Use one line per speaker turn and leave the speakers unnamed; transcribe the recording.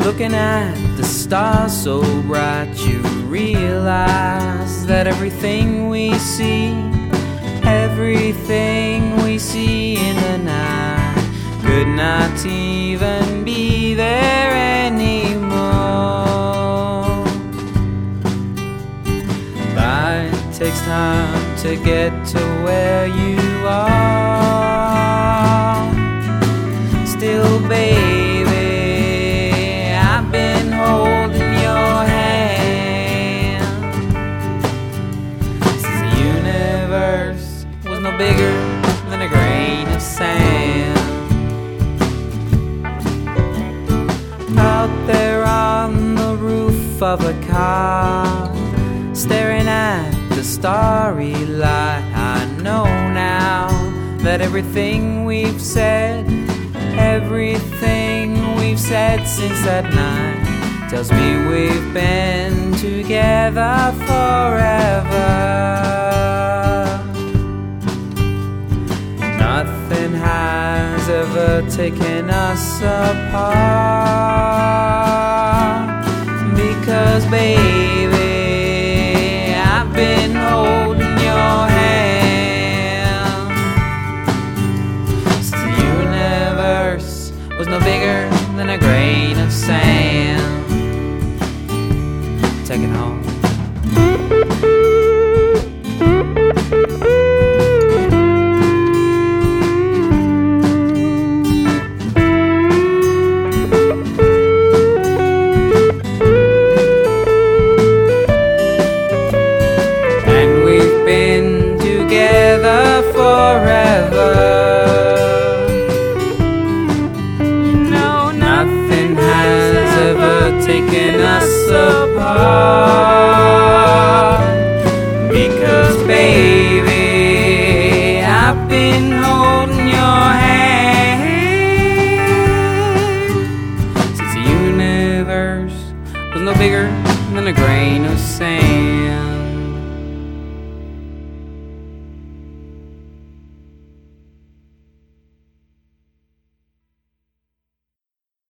Looking at the stars so bright, you realize that everything we see in the night could not even be there anymore. Light takes time to get to where you are. Still, baby, I've been holding your hand since the universe was no bigger than a grain of sand. Out there on the roof of a car, staring at the starry light, I know now that everything we've said since that night tells me we've been together forever. Nothing has ever taken us apart, because baby, I've been holding your hand since the universe was no bigger than a grain of sand. Take it home. And we've been together forever. Taking us apart, because baby, I've been holding your hand since the universe was no bigger than a grain of sand.